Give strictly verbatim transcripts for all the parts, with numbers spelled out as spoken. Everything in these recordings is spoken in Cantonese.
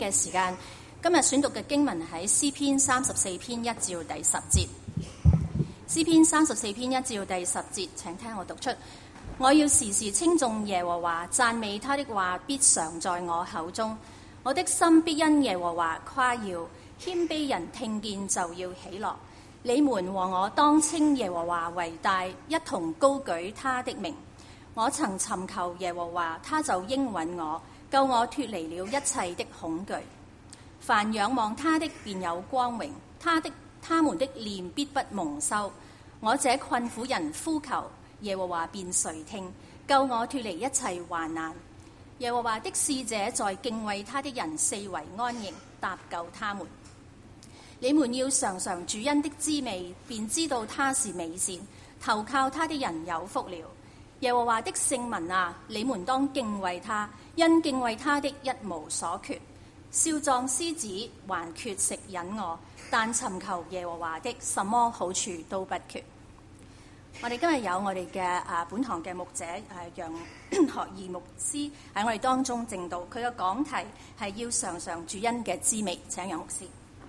嘅時間，今日選讀嘅經文喺詩篇三十四篇一至到第十節。詩篇三十四篇一至到第十節，請聽我讀出。我要時時稱頌耶和華，讚美他的話必常在我口中。我的心必因耶和華誇耀，謙卑人聽見就要喜樂。你們和我當稱耶和華為大，一同高舉他的名。我曾尋求耶和華，他就應允我，救我脫離了一切的恐懼。凡仰望他的便有光榮，他的他們的臉必不蒙羞。我這困苦人呼求耶和華便垂聽，救我脫離一切患難。耶和華的使者在敬畏他的人四圍安營，搭救他們。你們要嘗嘗主恩的滋味，便知道他是美善，投靠他的人有福了。耶和華的聖民啊，你們當敬畏他，因敬畏他的一無所缺。少壯獅子還缺食忍餓，但尋求耶和華的，什麼好處都不缺。我哋今日有我哋嘅啊本堂嘅牧者誒楊學義牧師喺我哋當中證道，佢嘅講題係要嘗嘗主恩嘅滋味。請楊牧師。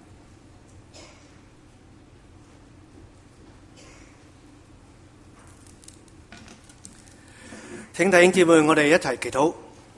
請弟兄姊妹，我哋一齊祈禱。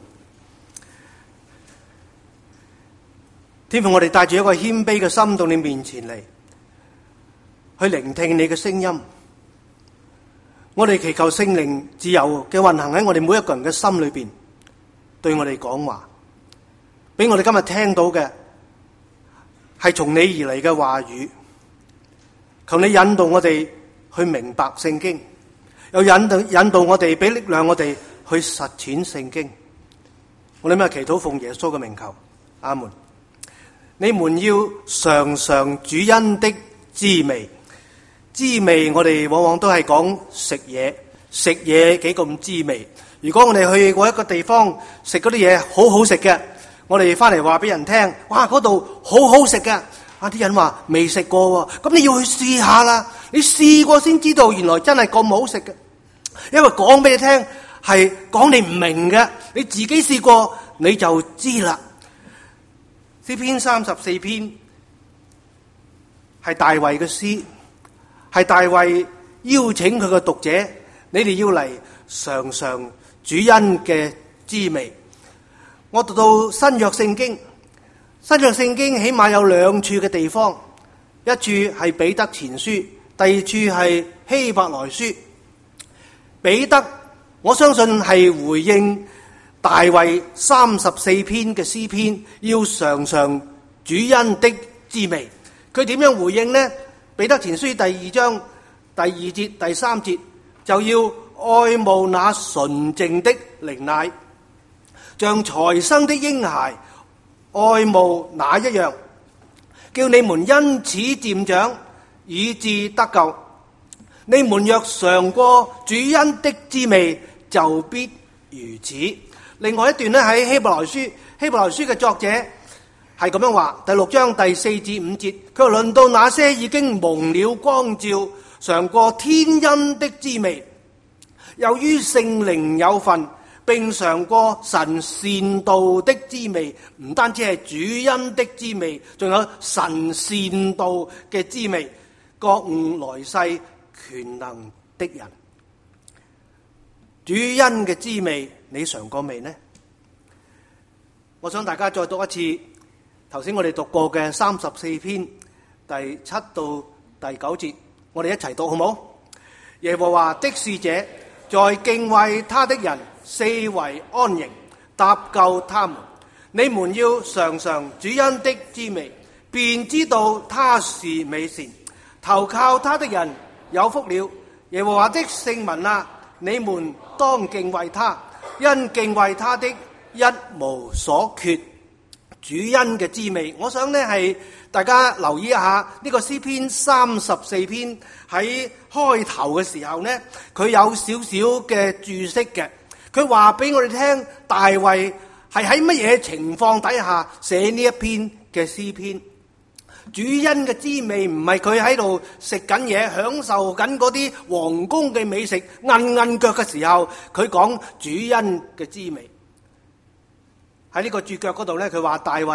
天父，我哋帶住一個謙卑嘅心到你面前嚟，去聆聽你嘅聲音。我哋祈求聖靈自由嘅運行喺我哋每一個人嘅心裏邊，對我哋講話，俾我哋今日聽到嘅係從你而嚟嘅話語。求你引導我哋去明白聖經，又引導引導我哋，俾力量我哋去實踐聖經。我哋今日祈禱奉耶穌嘅名求，阿門。你們要嘗嘗主恩的滋味。滋味我哋往往都係講食嘢，食嘢幾咁滋味。如果我哋去過一個地方食嗰啲嘢好好食嘅，我哋翻嚟話俾人聽，哇，嗰度好好食嘅。啊，啲人話未食過喎，咁你要去試下啦。你試過先知道原來真係咁好食嘅。因為講俾你聽係講你唔明嘅，你自己試過你就知啦。詩篇三十四篇係大衛嘅詩，係大衛邀請佢嘅讀者，你哋要嚟嘗嘗主恩嘅滋味。我讀到新約聖經，新約聖經起碼有兩處嘅地方，一處係彼得前書，第二處係希伯來書。彼得，我相信係回應大衛三十四篇嘅詩篇，要嘗嘗主恩的滋味。佢點樣回應呢？彼得前書第二章第二節第三節，就要愛慕那純淨的靈奶，像才生的嬰孩愛慕那一樣，叫你們因此漸長，以致得救。你們若嘗過主恩的滋味，就必如此。另外一段咧，喺希伯來書，希伯來書嘅作者係咁樣話，第六章第四至五節，佢話論到那些已經蒙了光照，嘗過天恩的滋味，由於聖靈有份，並嘗過神善道的滋味，唔單止係主恩的滋味，仲有神善道嘅滋味，覺悟來世權能的人。主恩嘅滋味你嘗過未呢？我想大家再讀一次頭先我哋讀過嘅三十四篇第七到第九節，我哋一齊讀好冇？耶和華的使者在敬畏他的人四圍安營，搭救他們。你們要嘗嘗主恩的滋味，便知道他是美善，投靠他的人有福了。耶和華的聖民啊，你們當敬畏他，因敬畏他的一無所缺。主恩嘅滋味，我想呢係大家留意一下呢個詩篇三十四篇喺開頭嘅時候呢，佢有少少嘅注釋嘅。佢話俾我哋聽，大衛係喺乜嘢情況底下寫呢一篇嘅詩篇。主恩嘅滋味唔係佢喺度食緊嘢，享受緊嗰啲皇宮嘅美食，韌韌腳嘅時候，佢講主恩嘅滋味。喺呢個注腳嗰度咧，佢話大衛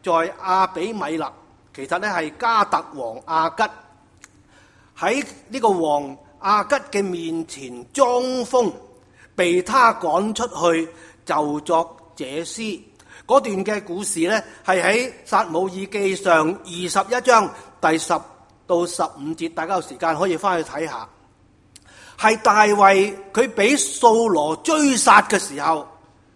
在亞比米勒，其實咧係加特王亞吉，喺呢個王亞吉嘅面前裝瘋，被他趕出去就作這詩。嗰段嘅故事咧係喺撒母耳記上二十一章第十到十五節，大家有時間可以翻去睇下。係大衛佢俾掃羅追殺嘅時候，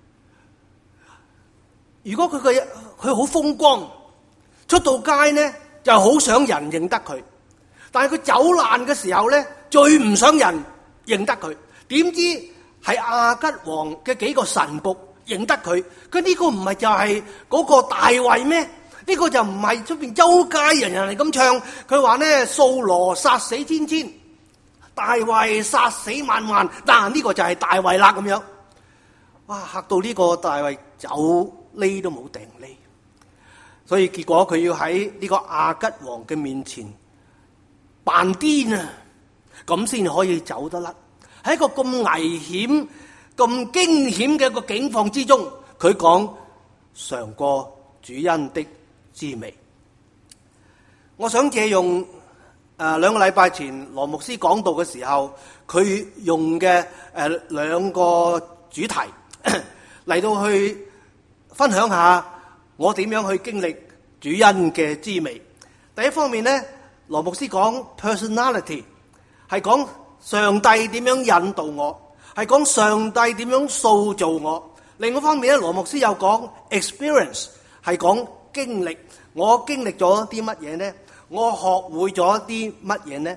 如果佢嘅佢好風光，出到街呢就好想人認得佢，但係佢走難嘅時候呢，最唔想人認得佢。點知係亞吉王嘅幾個臣僕認得佢，佢呢個唔係就係嗰個大衛咩？呢個就唔係出邊周街人人嚟咁唱，佢話呢掃羅殺死千千，大衛殺死萬萬，但呢個就係大衛啦咁樣。哇！嚇到呢個大衛走匿都冇定匿，所以結果佢要喺呢個亞吉王嘅面前扮癲啊，咁先可以走得甩。喺一個咁危險、咁驚險嘅一個境況之中，佢講嘗過主恩的滋味。我想借用誒兩個禮拜前羅牧師講道嘅時候，佢用嘅誒兩個主題嚟到去分享下我點樣去經歷主恩嘅滋味。第一方面咧，羅牧師講 personality， 係講上帝點樣引導我，係講上帝點樣塑造我。另一方面咧，羅牧師又講 experience， 係講經歷。我經歷咗啲乜嘢呢？我學會咗啲乜嘢呢？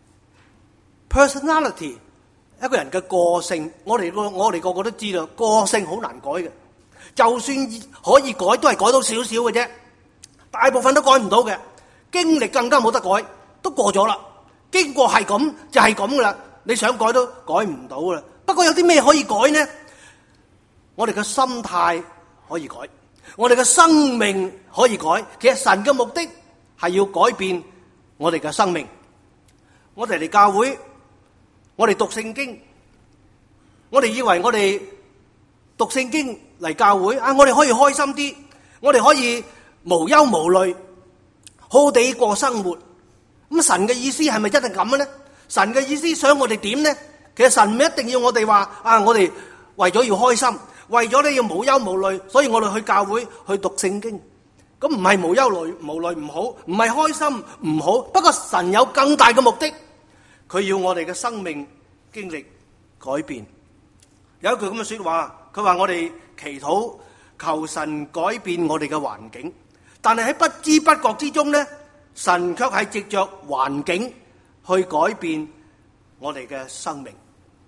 personality， 一個人嘅個性，我哋個我哋個個都知道，個性好難改嘅。就算可以改，都係改到少少嘅啫，大部分都改唔到嘅。經歷更加冇得改，都過咗啦。經過係咁就係咁噶啦，你想改都改唔到啦。不過有啲咩可以改呢？我哋嘅心態可以改，我哋嘅生命可以改。其實神嘅目的係要改變我哋嘅生命。我哋嚟教會，我哋讀聖經，我哋以為我哋讀聖經嚟教會啊，我哋可以開心啲，我哋可以無憂無慮，好好地過生活。咁神嘅意思係咪真係咁嘅呢？神嘅意思想我哋點呢？其實神唔一定要我哋話啊，我哋為咗要開心，為咗你要無憂無慮，所以我哋去教會去讀聖經。咁唔係無憂無慮唔好，唔係開心唔好。不過神有更大嘅目的，佢要我哋嘅生命經歷改變。有一句咁嘅說話，佢話我哋祈禱求神改變我哋嘅環境，但係喺不知不覺之中呢，神卻係藉着環境去改變我哋嘅生命。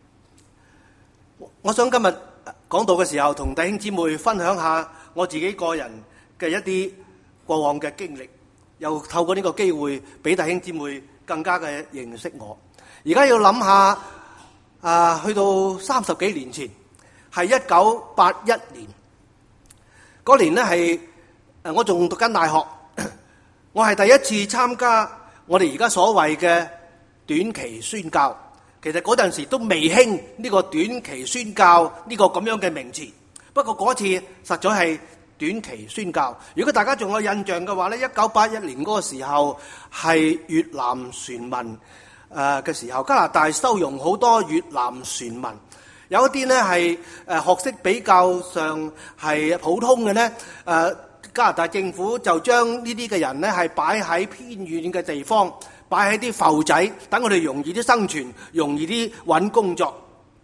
我想今日講道嘅時候，同弟兄姊妹分享下我自己個人嘅一啲過往嘅經歷，又透過呢個機會俾弟兄姊妹更加嘅認識我。而家要諗下啊，去到三十幾年前，係一九八一年嗰年呢，係誒我仲讀緊大學，我係第一次參加我哋而家所謂嘅短期宣教。其實嗰陣時都未興呢個短期宣教呢個咁樣嘅名詞，不過嗰次實在係短期宣教。如果大家仲有印象嘅話呢，一九八一年嗰個時候係越南船民誒嘅時候，加拿大收容好多越南船民，有一啲呢係誒學識比較上係普通嘅呢，誒加拿大政府就將呢啲嘅人呢係擺喺偏遠嘅地方，擺喺啲埠仔，等佢哋容易啲生存，容易啲揾工作。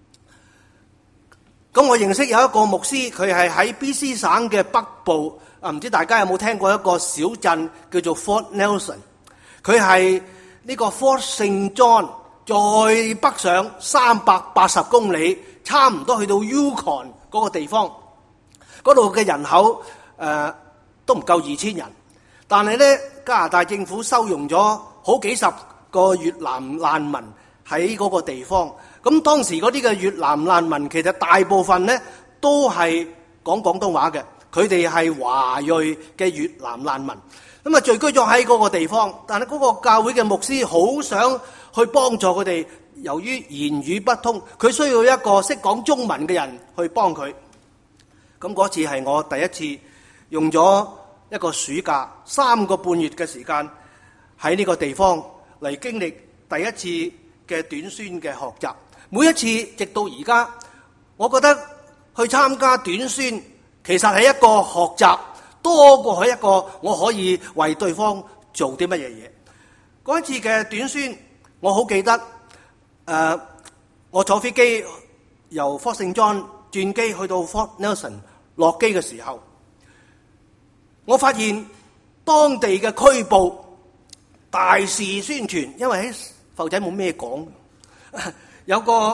咁我認識有一個牧師，佢係喺 B C 省嘅北部，啊唔知大家有冇聽過一個小鎮叫做 Fort Nelson。佢係呢個 Fort Saint John 再北上三百八十公里，差唔多去到 Yukon 嗰個地方。嗰度嘅人口誒、呃、都唔夠二千人，但係咧加拿大政府收容咗好幾十個越南難民喺嗰個地方。咁當時嗰啲嘅越南難民其實大部分咧都係講廣東話嘅，佢哋係華裔嘅越南難民。咁啊聚居咗喺嗰個地方，但係嗰個教會嘅牧師好想去幫助佢哋，由於言語不通，佢需要一個識講中文嘅人去幫佢。咁嗰次係我第一次用咗一個暑假三個半月嘅時間喺呢個地方嚟經歷第一次嘅短宣嘅學習。每一次直到而家，我覺得去參加短宣其實係一個學習，多過係一個我可以為對方做啲乜嘢嘢。嗰一次嘅短宣，我好記得，誒、呃，我坐飛機由 Fort Saint John 轉機去到 Fort Nelson 落機嘅時候，我發現當地嘅區報大肆宣傳，因為喺埠仔冇咩講，有個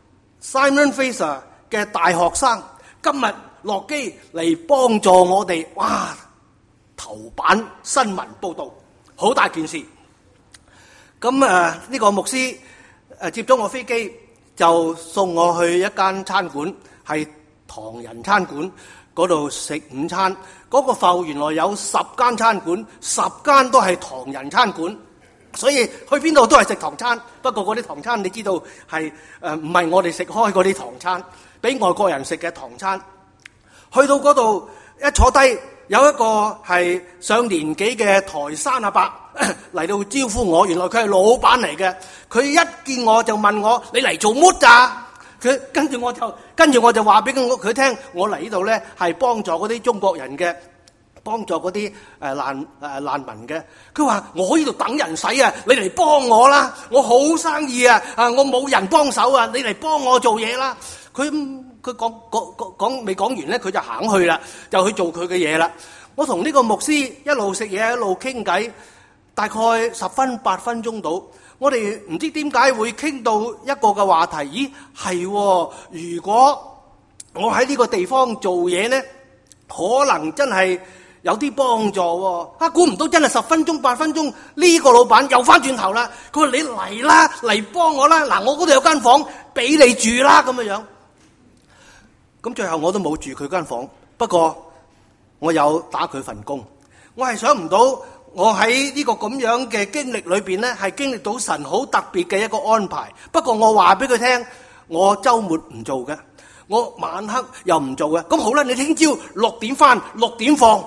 Simon Fraser 嘅大學生今日落機嚟幫助我哋，哇！頭版新聞報導，好大件事。咁誒呢個牧師誒接咗我飛機，就送我去一間餐館，係唐人餐館嗰度食午餐。嗰、那個埠原來有十間餐館，十間都係唐人餐館，所以去邊度都係食唐餐。不過嗰啲唐餐你知道係誒唔係我哋食開嗰啲唐餐，俾外國人食嘅唐餐。去到嗰度一坐低，有一個係上年紀嘅台山阿伯嚟到招呼我，原來佢係老闆嚟嘅。佢一見我就問我：你嚟做乜咋？佢跟住我就跟住我就話俾佢佢聽，我嚟呢度咧係幫助嗰啲中國人嘅，幫助嗰啲誒難誒難民嘅。佢話：我呢度等人使啊，你嚟幫我啦！我好生意啊，啊我冇人幫手啊，你嚟幫我做嘢啦！佢佢講講講講未講完咧，佢就行去啦，就去做佢嘅嘢啦。我同呢個牧師一路食嘢一路傾偈，大概十分八分鐘到。我哋唔知點解會傾到一個嘅話題，咦係喎，如果我喺呢個地方做嘢呢，可能真係有啲幫助喎。啊，估唔到真係十分鐘八分鐘，呢個老闆又翻轉頭啦。佢話：你嚟啦，嚟幫我啦。嗱，我嗰度有間房俾你住啦，咁嘅樣。咁最後我都冇住佢間房，不過我有打佢份工。我係想唔到。我喺呢個咁樣嘅經歷裏邊呢，係經歷到神好特別嘅一個安排。不過我話俾佢聽，我週末唔做嘅，我晚黑又唔做嘅。咁好啦，你聽朝六點返，六點放。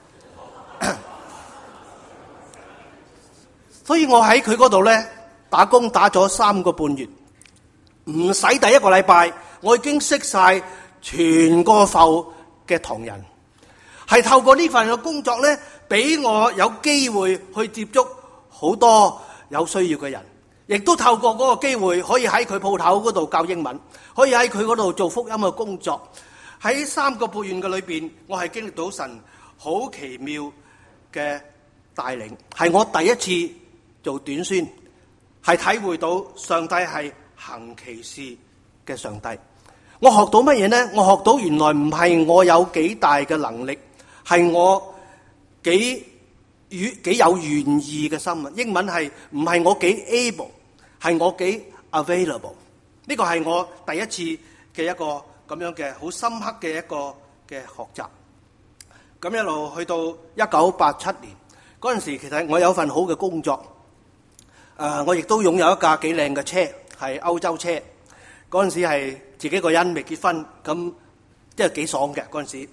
所以我喺佢嗰度呢，打工打咗三個半月，唔使第一個禮拜，我已經識晒全個埠嘅唐人。係透過呢份嘅工作呢，俾我有機會去接觸好多有需要嘅人，亦都透過嗰個機會可以喺佢鋪頭嗰度教英文，可以喺佢嗰度做福音嘅工作。喺三個半月嘅裏邊，我係經歷到神好奇妙嘅帶領，係我第一次做短宣，係體會到上帝係行奇事嘅上帝。我學到乜嘢呢？我學到原來唔係我有幾大嘅能力，係我幾與幾有願意嘅心啊！英文係唔係我幾 able， 係我幾 available。呢個係我第一次嘅一個咁樣嘅好深刻嘅一個嘅學習。咁一路去到一九八七年嗰陣時，其實我有份好嘅工作。誒，我亦都擁有一架幾靚嘅車，係歐洲車。嗰陣時係自己個人未結婚，咁即係幾爽嘅嗰陣時。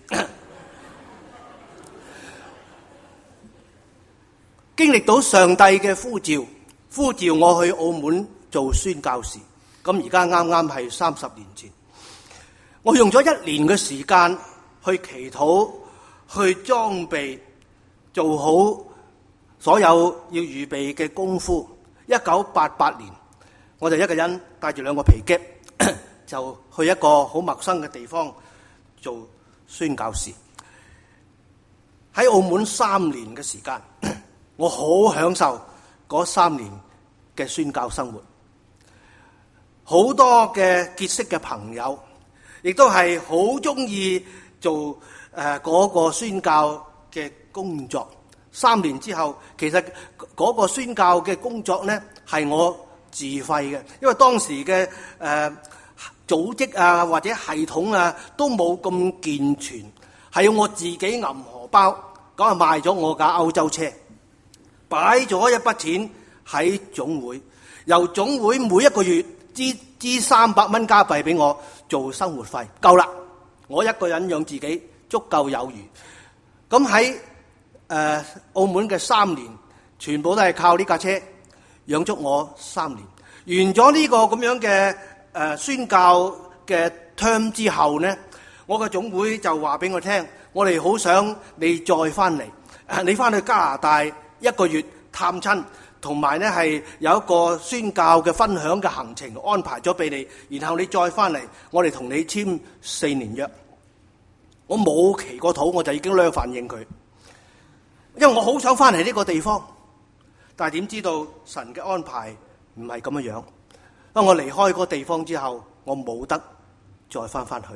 經歷到上帝嘅呼召，呼召我去澳門做宣教士。咁而家啱啱係三十年前，我用咗一年嘅時間去祈禱，去裝備，做好所有要預備嘅功夫。一九八八年，我就一個人帶住兩個皮夾，就去一個好陌生嘅地方做宣教士。喺澳門三年嘅時間，我好享受嗰三年嘅宣教生活，好多嘅結識嘅朋友，亦都係好中意做誒嗰個宣教嘅工作。三年之後，其實嗰個宣教嘅工作呢係我自費嘅，因為當時嘅誒、呃、組織啊或者系統啊都冇咁健全，係要我自己揞荷包，咁啊賣咗我架歐洲車。擺咗一筆錢喺總會，由總會每一個月支支三百蚊加幣俾我做生活費，夠啦，我一個人養自己足夠有餘。咁喺呃、澳門嘅三年，全部都係靠呢架車養足我三年。完咗呢個咁樣嘅誒、呃、宣教嘅 term 之後呢，我嘅總會就話俾我聽，我哋好想你再翻嚟，你翻去加拿大一個月探親，同埋呢係有一個宣教嘅分享嘅行程安排咗俾你，然後你再翻嚟，我哋同你簽四年約。我冇祈過禱，我就已經兩反應佢，因為我好想翻嚟呢個地方，但係點知道神嘅安排唔係咁樣樣。當我離開嗰個地方之後，我冇得再翻翻去。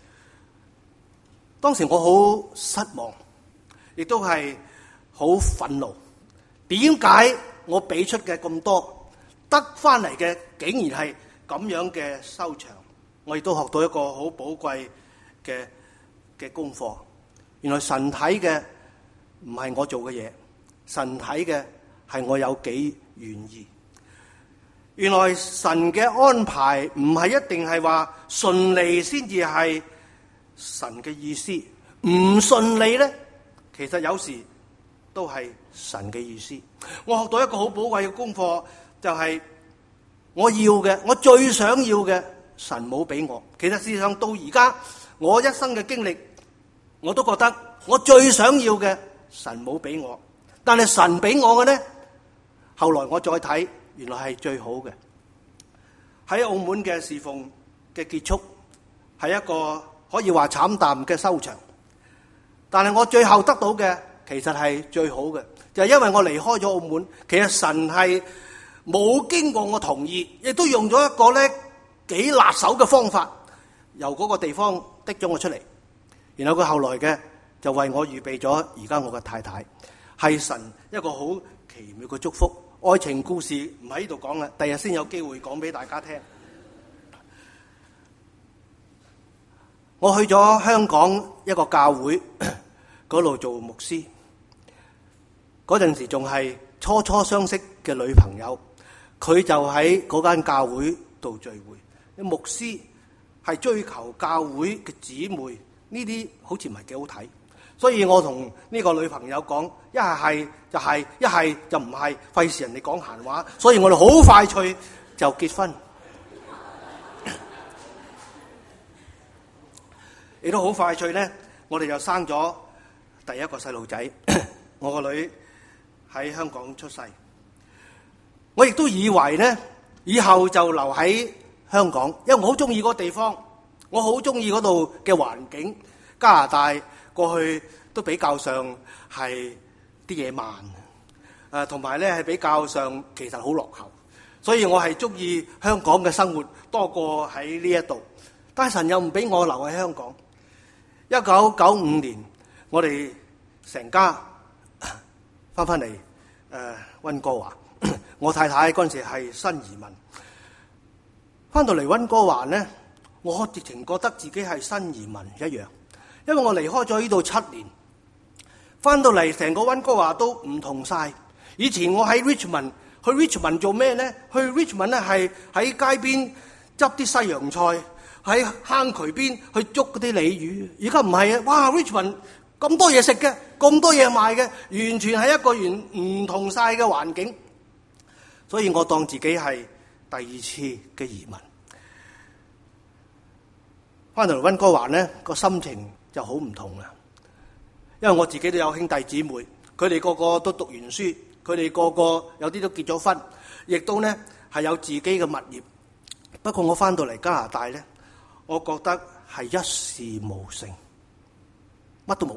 當時我好失望，亦都係好憤怒。點解我俾出嘅咁多，得翻嚟嘅竟然係咁樣嘅收場？我亦都學到一個好寶貴嘅嘅功課。原來神睇嘅唔係我做嘅嘢，神睇嘅係我有幾願意。原來神嘅安排唔係一定係話順利先至係神嘅意思，唔順利咧，其實有時都係神嘅意思。我學到一個好寶貴嘅功課，就係我要嘅，我最想要嘅，神冇俾我。其實事實上到而家我一生嘅經歷，我都覺得我最想要嘅，神冇俾我。但係神俾我嘅呢，後來我再睇，原來係最好嘅。喺澳門嘅侍奉嘅結束，係一個可以話慘淡嘅收場。但係我最後得到嘅，其實係最好嘅，就係因為我離開咗澳門，其實神係冇經過我同意，亦都用咗一個咧幾辣手嘅方法，由嗰個地方滴咗我出嚟。然後佢後來嘅就為我預備咗而家我嘅太太，係神一個好奇妙嘅祝福。愛情故事唔喺呢度講啦，第日先有機會講俾大家聽。我去咗香港一個教會嗰度做牧師，嗰陣時仲係初初相識嘅女朋友，佢就喺嗰間教會度聚會。牧師係追求教會嘅姊妹，呢啲好似唔係幾好睇。所以我同呢個女朋友講，一係係就係，一係就唔係，費事人哋講閒話。所以我哋好快脆就結婚，亦都好快脆咧，我哋就生咗第一個細路仔。我個女喺香港出世，我亦都以為咧以後就留喺香港，因為我好中意嗰個地方，我好中意嗰度嘅環境。加拿大過去都比較上係啲嘢慢，誒同埋咧係比較上其實好落後，所以我係中意香港嘅生活多過喺呢一度。但係神又唔俾我留喺香港。一九九五年，我哋成家翻返嚟誒溫哥華。我太太嗰陣時係新移民，翻到嚟溫哥華咧，我直情覺得自己係新移民一樣。因為我離開咗呢度七年，翻到嚟成個溫哥華都唔同晒。以前我喺 Richmond， 去 Richmond 做咩咧？去 Richmond 咧係喺街邊執啲西洋菜，喺坑渠邊去捉嗰啲鯉魚。而家唔係啊！哇 Richmond 咁多嘢食嘅，咁多嘢賣嘅，完全係一個完唔同晒嘅環境。所以我當自己係第二次嘅移民。翻到嚟溫哥華咧，個心情就好唔同啦，因為我自己都有兄弟姊妹，佢哋個個都讀完書，佢哋個個有啲都結咗婚，亦都咧係有自己嘅物業。不過我翻到嚟加拿大咧，我覺得係一事無成，乜都冇。誒、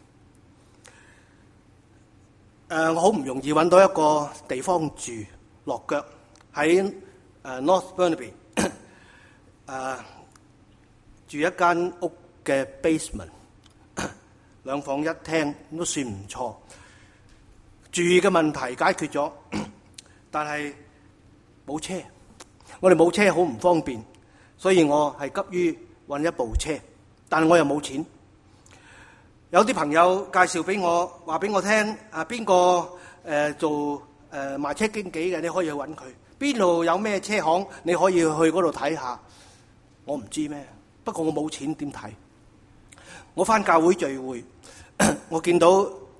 呃，我好唔容易揾到一個地方住落腳喺誒 North Burnaby， 誒、呃、住一間屋嘅 basement， 兩房一廳都算唔錯，住嘅問題解決咗，但係冇車，我哋冇車好唔方便，所以我係急於揾一部車，但係我又冇錢。有啲朋友介紹俾我，話俾我聽啊，邊個誒做誒、呃、賣車經紀嘅，你可以去揾佢。邊度有咩車行，你可以去嗰度睇下。我唔知咩，不過我冇錢點睇。我返教會聚會，我見到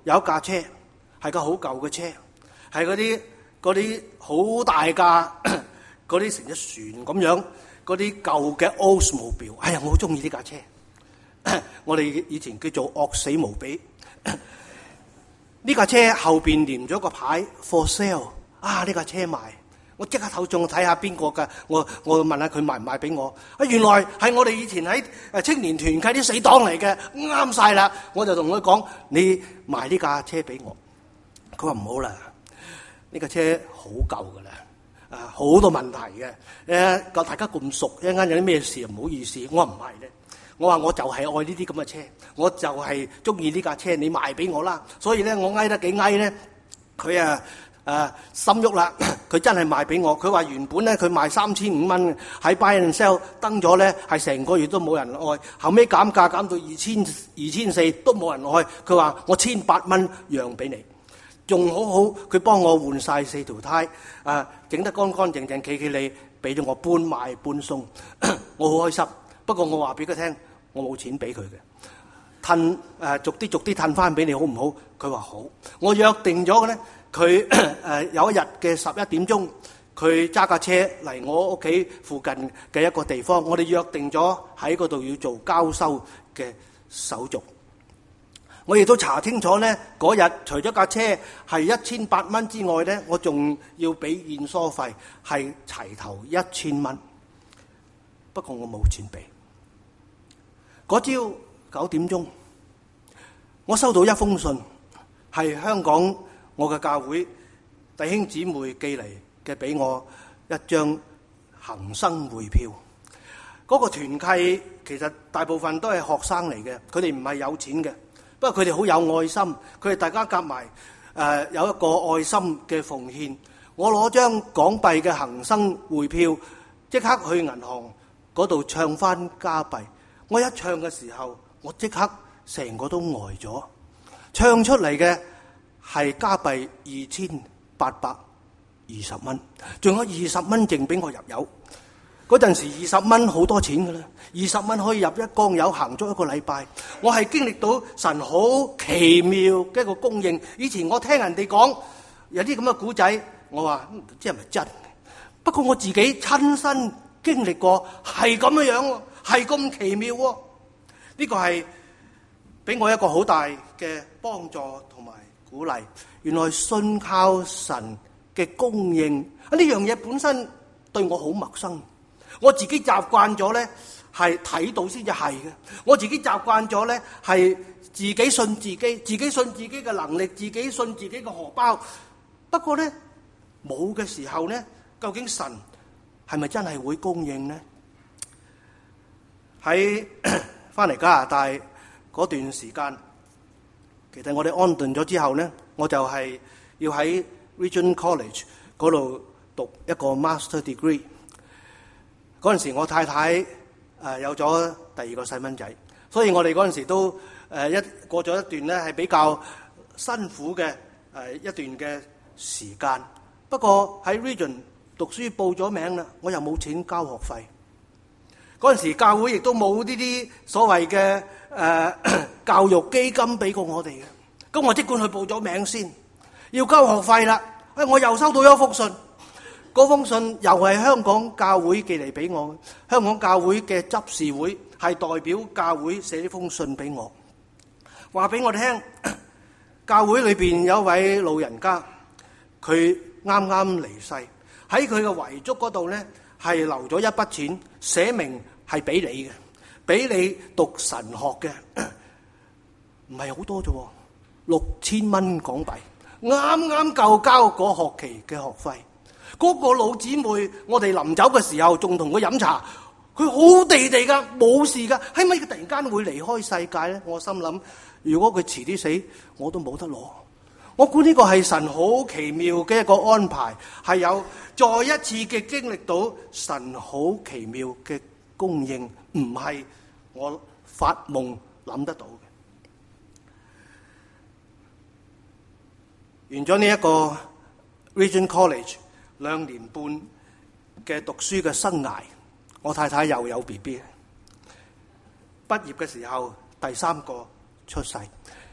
有一架車，係架好舊嘅車，係嗰啲嗰啲好大架嗰啲成隻船咁樣嗰啲舊嘅 Oldsmobile。哎呀，我好中意呢架車。我哋以前叫做惡死無比。呢架車後邊連咗個牌 for sale。啊，呢架車賣，我即刻頭中睇下邊個㗎。我我問下佢賣唔賣俾我。啊，原來係我哋以前喺誒青年團契啲死黨嚟嘅，啱晒啦。我就同佢講：你賣呢架車俾我。佢話唔好啦，呢架車好舊㗎啦，啊好多問題嘅。誒，夠大家咁熟，一陣間有啲咩事唔好意思。我話唔係咧。我話我就係愛呢啲咁嘅車，我就係中意呢架車，你賣俾我啦。所以咧，我嗌得幾嗌咧，佢啊誒心喐啦，佢真係賣俾我。佢話原本咧佢賣三千五蚊，喺 Buy and Sell 登咗咧，係成個月都冇人愛。後尾減價減到二千二千四都冇人愛。佢話我千八蚊讓俾你，仲好好。佢幫我換晒四條胎，啊整得乾乾淨淨企企理，俾咗我搬賣搬送，我好開心。不過我話俾佢聽，我冇錢俾佢嘅，褪誒逐啲逐啲褪翻俾你好唔好？佢話好。我約定咗嘅咧，佢誒有一日嘅十一點鐘，佢揸架車嚟我屋企附近嘅一個地方，我哋約定咗喺嗰度要做交收嘅手續。我亦都查清楚咧，嗰日除咗架車係一千八蚊之外咧，我仲要俾驗疏費，係齊頭一千蚊。不過我冇錢俾。嗰朝九點鐘，我收到一封信，係香港我嘅教會弟兄姊妹寄嚟嘅，俾我一張恒生匯票。嗰個團契其實大部分都係學生嚟嘅，佢哋唔係有錢嘅，不過佢哋好有愛心，佢哋大家夾埋誒有一個愛心嘅奉獻。我攞張港幣嘅恒生匯票，即刻去銀行嗰度唱翻加幣。我一唱嘅時候，我即刻成個都呆咗。唱出嚟嘅係加幣二千八百二十蚊，仲有二十蚊剩俾我入油。嗰陣時二十蚊好多錢㗎啦，二十蚊可以入一缸油行足一個禮拜。我係經歷到神好奇妙嘅一個供應。以前我聽人哋講有啲咁嘅古仔，我話唔知係咪真，不過我自己親身經歷過，係咁樣樣喎。係咁奇妙喎！呢個係俾我一個好大嘅幫助同埋鼓勵。原來信靠神嘅供應啊，呢樣嘢本身對我好陌生。我自己習慣咗咧，係睇到先至係嘅。我自己習慣咗咧，係自己信自己，自己信自己嘅能力，自己信自己嘅荷包。不過咧，冇嘅時候咧，究竟神係咪真係會供應呢？喺翻嚟加拿大嗰段時間，其實我哋安頓咗之後咧，我就係要喺 Regent College 嗰度讀一個 Master Degree。嗰陣時我太太誒有咗第二個細蚊仔，所以我哋嗰陣時都誒一過咗一段咧係比較辛苦嘅誒一段嘅時間。不過喺 Regent 讀書報咗名啦，我又冇錢交學費。嗰陣時教會亦都冇呢啲所謂嘅誒教育基金俾過我哋嘅，咁我即管去報咗名先，要交學費啦。誒，我又收到一封信，嗰封信又係香港教會寄嚟俾我，香港教會嘅執事會係代表教會寫呢封信俾我，話俾我哋聽，教會裏邊有一位老人家，佢啱啱離世，喺佢嘅遺囑嗰度咧係留咗一筆錢，寫明係俾你嘅，俾你讀神學嘅，唔係好多啫，六千蚊港幣，啱啱夠交嗰學期嘅學費。嗰個老姊妹，我哋臨走嘅時候仲同佢飲茶，佢好地地噶，冇事噶，係咪佢突然間會離開世界咧？我心諗，如果佢遲啲死，我都冇得攞。我估呢個係神好奇妙嘅一個安排，係有再一次嘅經歷到神好奇妙嘅供應，唔係我發夢諗得到嘅。完咗呢一個 Regent College 兩年半嘅讀書嘅生涯，我太太又有 B B， 畢業嘅時候第三個出世。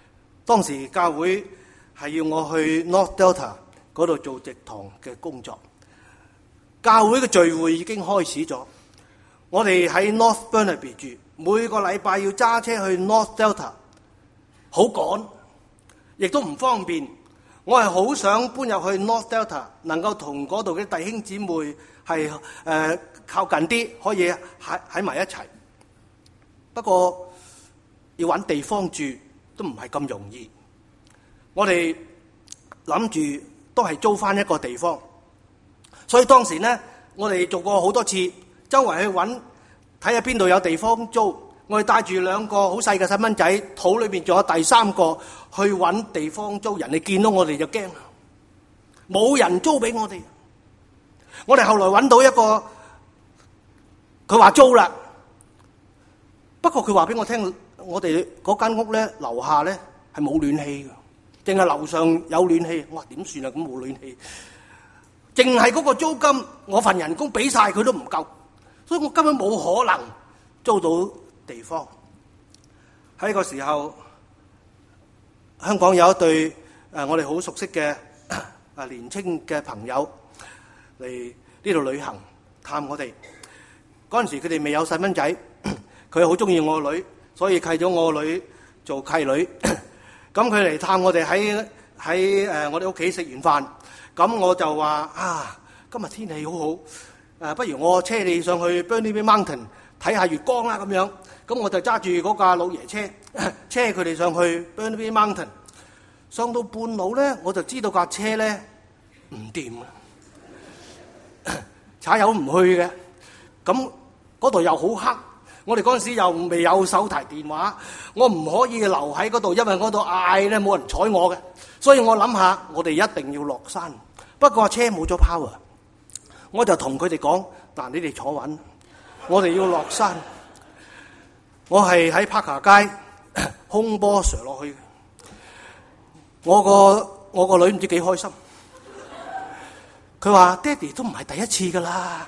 當時教會係要我去 North Delta 嗰度做植堂嘅工作。教會嘅聚會已經開始咗，我哋喺 North Burnaby 住，每個禮拜要揸車去 North Delta， 好趕，亦都唔方便。我係好想搬入去 North Delta， 能夠同嗰度嘅弟兄姊妹係誒、呃、靠近啲，可以喺喺埋一齊。不過要揾地方住都唔係咁容易。我哋諗住都係租翻一個地方，所以當時呢，我哋做過好多次，周圍去揾睇下邊度有地方租。我哋帶住兩個好細嘅細蚊仔，肚裏邊仲有第三個去揾地方租。人哋見到我哋就驚，冇人租俾我哋。我哋後來揾到一個，佢話租啦。不過佢話俾我聽，我哋嗰間屋咧樓下咧係冇暖氣嘅，淨係樓上有暖氣。我話點算啊？咁冇暖氣，淨係嗰個租金，我份人工俾晒佢都唔夠，所以我根本冇可能租到地方。喺個時候，香港有一對誒我哋好熟悉嘅誒年青嘅朋友嚟呢度旅行探我哋。嗰陣時佢哋未有細蚊仔，佢好中意我個女，所以契咗我個女做契女。咁佢嚟探我哋喺喺誒我哋屋企食完飯，咁我就話啊，今日天氣好好，誒不如我車你上去 Burnaby Mountain 睇下月光啦咁樣。咁我就揸住嗰架老爺車，車佢哋上去 Burnaby Mountain。上到半路咧，我就知道架車咧唔掂啊，踩油唔去嘅。咁嗰度又好黑，我哋嗰陣時又未有手提電話，我唔可以留喺嗰度，因為嗰度嗌咧冇人睬我嘅。所以我諗下，我哋一定要落山。不過車冇咗 power， 我就同佢哋講：嗱，你哋坐穩，我哋要落山。我係喺柏架街空波瀡落去，我個我個女唔知幾開心。佢話：爹哋都唔係第一次噶啦。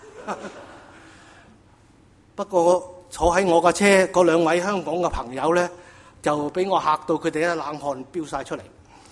不過坐喺我架車嗰兩位香港嘅朋友咧，就俾我嚇到佢哋咧冷汗飆晒出嚟。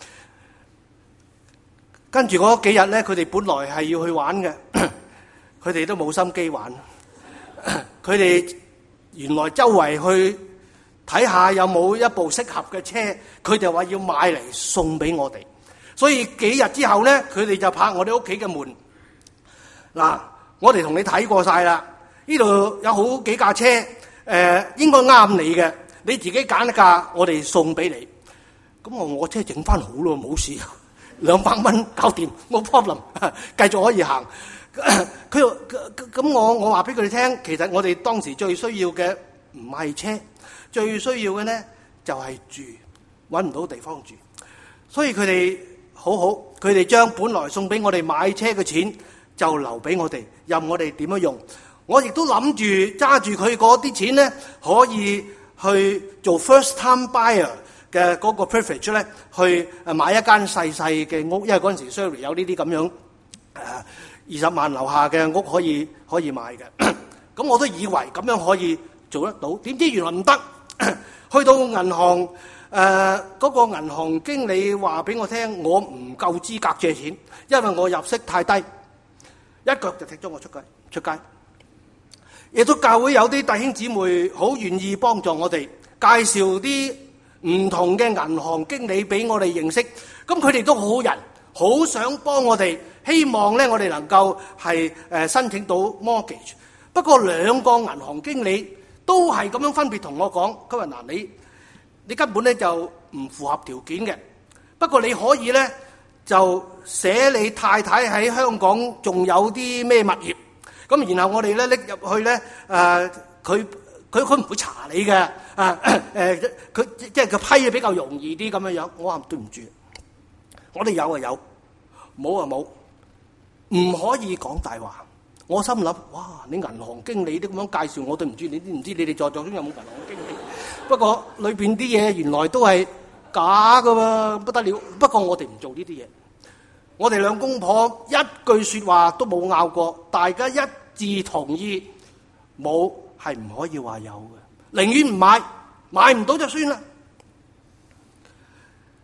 跟住嗰幾日咧，佢哋本來係要去玩嘅，佢哋都冇心機玩。佢哋原來周圍去睇下有冇一部適合嘅車，佢哋話要買嚟送俾我哋。所以幾日之後咧，佢哋就拍我哋屋企嘅門。嗱，我哋同你睇過晒啦，呢度有好幾架車，誒、呃、應該啱你嘅，你自己揀一架，我哋送俾你。咁我我車整翻好咯，冇事，兩百蚊搞掂，冇 problem， 繼續可以行。佢咁我我話俾佢哋聽，其實我哋當時最需要嘅唔係車，最需要嘅咧就係住，揾唔到地方住，所以佢哋好好，佢哋將本來送俾我哋買車嘅錢就留俾我哋，任我哋點樣用。我亦都諗住揸住佢嗰啲錢咧，可以去做 first time buyer 嘅嗰個 privilege 咧，去誒買一間細細嘅屋，因為嗰陣時 Surrey 有呢啲咁樣誒。呃二十萬樓下嘅屋可以可以買嘅，咁我都以為咁樣可以做得到，點知原來唔得。去到銀行，誒、呃、嗰、嗰個銀行經理話俾我聽，我唔夠資格借錢，因為我入息太低，一腳就踢咗我出街。出街，亦都教會有啲弟兄姊妹好願意幫助我哋，介紹啲唔同嘅銀行經理俾我哋認識，咁佢哋都好好人，好想幫我哋。希望咧，我哋能夠係誒申請到 mortgage。不過兩個銀行經理都係咁樣分別同我講，佢話嗱，你你根本咧就唔符合條件嘅。不過你可以咧就寫你太太喺香港仲有啲咩物業，咁然後我哋咧拎入去咧誒，佢佢佢唔會查你嘅啊誒，佢即係佢批嘅比較容易啲咁樣樣。我話對唔住，我哋有啊有，冇啊冇。唔可以講大話，我心諗，哇！你銀行經理都咁樣介紹我，對唔住，你都唔知你哋在座中有冇銀行經理。不過裏邊啲嘢原來都係假噶喎，不得了。不過我哋唔做呢啲嘢，我哋兩公婆一句說話都冇拗過，大家一致同意，冇係唔可以話有嘅，寧願唔買，買唔到就算啦。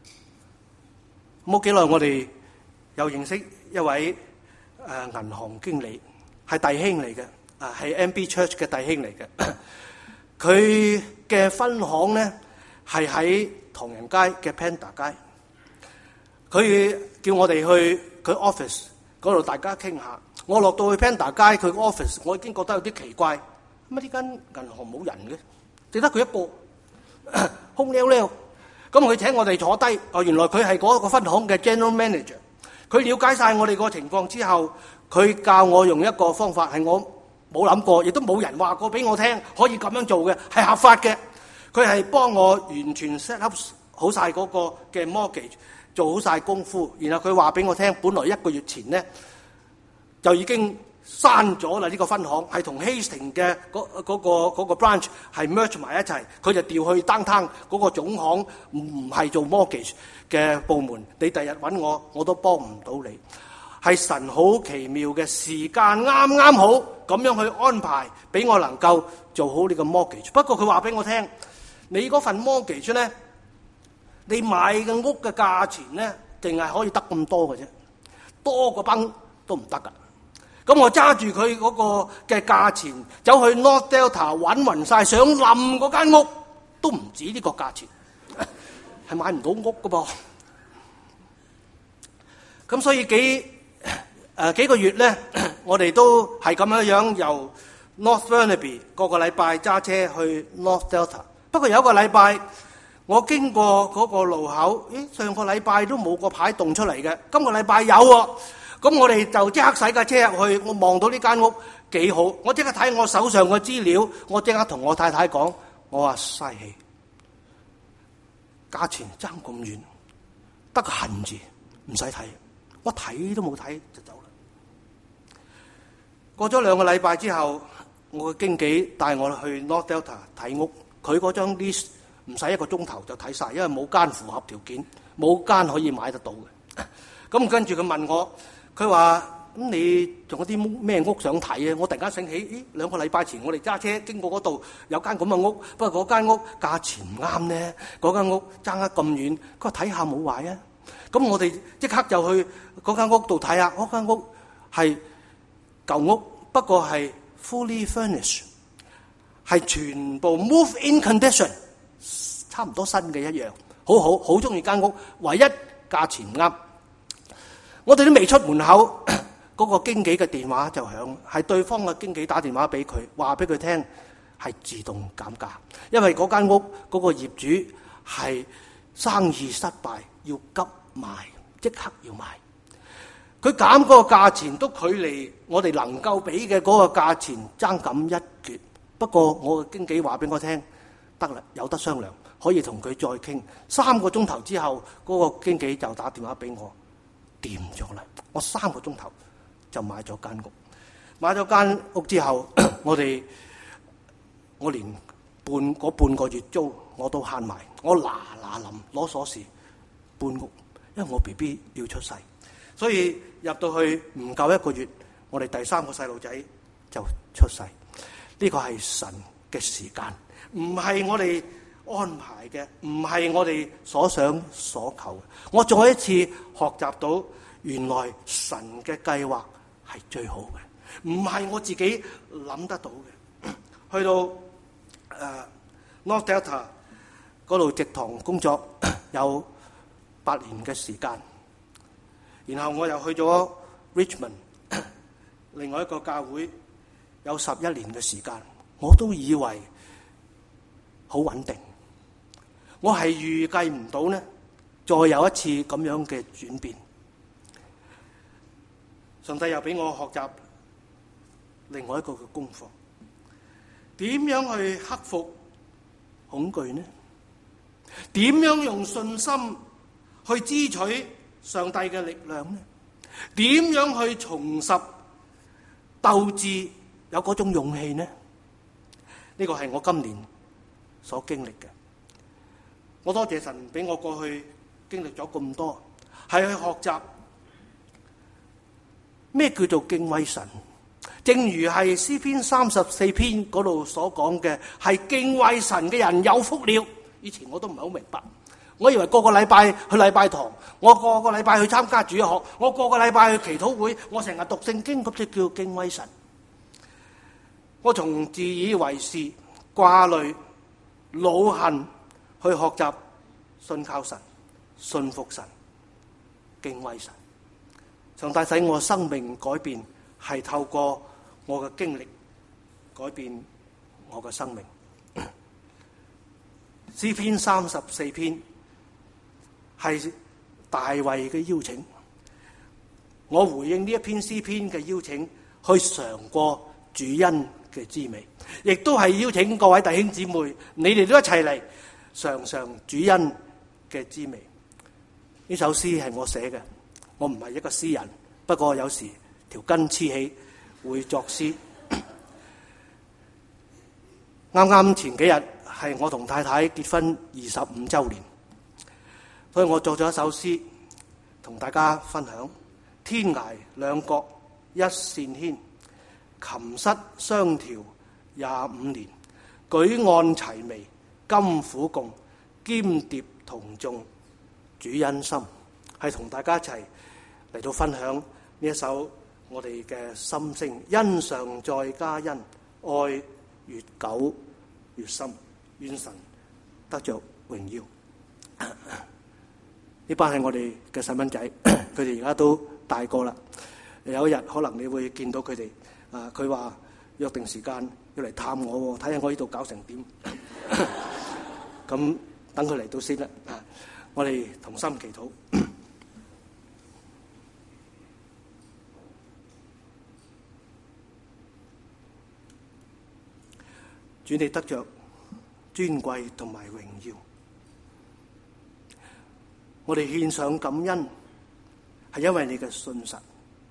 冇幾耐，我哋又認識一位誒銀行經理，係弟兄嚟嘅，啊係 M B Church 嘅弟兄嚟嘅。佢嘅分行咧係喺唐人街嘅 Panda 街。佢叫我哋去佢 office 嗰度，大家傾下。我落到去 Panda 街佢 office， 我已經覺得有啲奇怪。乜呢間銀行冇人嘅，淨得佢一個，空溜溜。咁佢請我哋坐低，哦，原來佢係嗰個分行嘅 general manager。佢了解晒我哋個情況之後，佢教我用一個方法，係我冇諗過，亦都冇人話過俾我聽，可以咁樣做嘅，係合法嘅。佢係幫我完全 set up 好晒嗰個嘅 mortgage， 做好晒功夫。然後佢話俾我聽，本來一個月前咧就已經刪咗啦，呢個分行係同 Hastings 嘅嗰嗰個嗰個 branch 係 merge 埋一齊，佢就調去 downtown 嗰個總行，唔唔係做 mortgage 嘅部門。你第日揾我，我都幫唔到你。係神好奇妙嘅時間啱啱好咁樣去安排，俾我能夠做好呢個 mortgage。不過佢話俾我聽，你嗰份 mortgage 咧，你買嘅屋嘅價錢咧，淨係可以得咁多嘅啫，多個崩都唔得噶。咁我揸住佢嗰個嘅價錢，走去 North Delta 揾勻晒，想冧嗰間屋都唔止呢個價錢，係買唔到屋噶噃。咁所以幾誒、呃、幾個月咧，我哋都係咁樣樣由 North Burnaby 個個禮拜揸車去 North Delta。不過有一個禮拜，我經過嗰個路口，咦，上個禮拜都冇個牌動出嚟嘅，今個禮拜有喎。咁我哋就即刻駛架車入去，我望到呢間屋幾好，我即刻睇我手上嘅資料，我即刻同我太太講，我話嘥氣，價錢爭咁遠，得個恨字，唔使睇，我睇都冇睇就走啦。過咗兩個禮拜之後，我嘅經紀帶我去 North Delta 睇屋，佢嗰張 list 唔使一個鐘頭就睇晒，因為冇間符合條件，冇間可以買得到嘅。咁跟住佢問我。佢話：咁你仲有啲咩屋想睇啊？我突然間醒起，咦，兩個禮拜前我哋揸車經過嗰度有間咁嘅屋，不過嗰間屋價錢唔啱咧，嗰間屋爭得咁遠。佢話睇下冇壞啊。咁我哋即刻就去嗰間屋度睇下，嗰間屋係舊屋，不過係 fully furnished， 係全部 move-in condition， 差唔多新嘅一樣，好好好中意間屋，唯一價錢唔啱。我哋都未出門口，嗰個經紀嘅電話就響，係對方嘅經紀打電話俾佢，話俾佢聽係自動減價，因為嗰間屋嗰個業主係生意失敗，要急賣，即刻要賣。佢減嗰個價錢都距離我哋能夠俾嘅嗰個價錢爭咁一橛。不過我嘅經紀話俾我聽，得啦，有得商量，可以同佢再傾。三個鐘頭之後，嗰個經紀就打電話俾我。掂咗啦！我三個鐘頭就買咗間屋，買咗間屋之後，我哋我連半嗰半個月租我都慳埋，我嗱嗱臨攞鎖匙搬屋，因為我 B B 要出世，所以入到去唔夠一個月，我哋第三個細路仔就出世。呢個係神嘅時間，唔係我哋安排嘅，唔係我哋所想所求嘅。我再一次學習到，原來神嘅計劃係最好嘅，唔係我自己諗得到嘅。去到誒、uh, North Delta 嗰度植堂工作有八年嘅時間，然後我又去咗 Richmond 另外一個教會有十一年嘅時間，我都以為好穩定。我係預計唔到呢，再有一次咁樣嘅轉變。上帝又俾我學習另外一個嘅功課，點樣去克服恐懼呢？點樣用信心去支取上帝嘅力量呢？點樣去重拾鬥志，有嗰種勇氣呢？呢個係我今年所經歷嘅。我多謝神俾我過去經歷咗咁多，係去學習咩叫做敬畏神。正如係詩篇三十四篇嗰度所講嘅，係敬畏神嘅人有福了。以前我都唔係好明白， 我以為個個禮拜去禮拜堂，我個個禮拜去參加主日學，我個個禮拜去祈禱會，我成日讀聖經，咁就叫敬畏神。我從自以為是、掛慮、惱恨去學習信靠神、信服神、敬畏神。上帝使我生命改變，係透過我嘅經歷改變我嘅生命。詩篇三十四篇係大衛嘅邀請，我回應呢一篇詩篇嘅邀請，去嘗過主恩嘅滋味，亦都係邀請各位弟兄姊妹，你哋都一齊嚟嘗嘗主恩嘅滋味。呢首詩係我寫嘅，我唔係一個詩人，不過有時條筋黐起會作詩。啱啱前幾日係我同太太結婚二十五週年，所以我作咗一首詩同大家分享。天涯兩國一線牽，琴瑟相調廿五年，舉案齊眉甘苦共，兼疊同眾主恩心，係同大家一齊嚟到分享呢一首我哋嘅心聲。恩上再加恩，愛越久越深，願神得着榮耀。呢班係我哋嘅細蚊仔，佢哋而家都大個啦。有一日可能你會見到佢哋，啊，佢話約定時間要嚟探我，睇下我呢度搞成點。咁等佢嚟到先啦。啊，我哋同心祈禱。主，你得着尊貴同埋榮耀，我哋獻上感恩，係因為你嘅信實，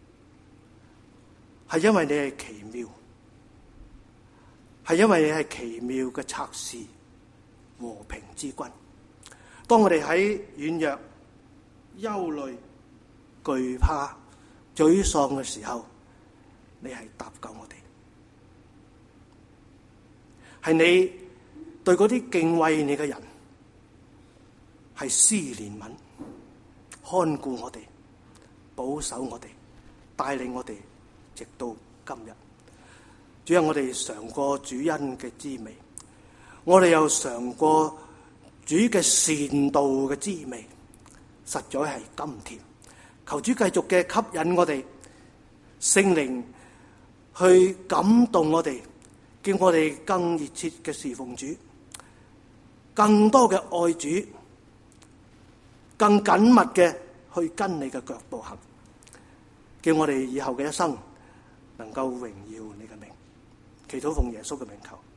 係因為你係奇妙，係因為你係奇妙嘅策士、和平之君。當我哋喺軟弱、憂慮、懼怕、沮喪嘅時候，你係搭救我哋，係你對嗰啲敬畏你嘅人係施憐憫、看顧我哋、保守我哋、帶領我哋，直到今日。主啊，我哋嘗過主恩嘅滋味，我哋又嘗過主嘅善道嘅滋味，實在係甘甜。求主繼續嘅吸引我哋，聖靈去感動我哋，叫我哋更熱切嘅侍奉主，更多嘅愛主，更緊密嘅去跟你嘅腳步行，叫我哋以後嘅一生能夠榮耀你嘅名。祈禱奉耶穌嘅名求。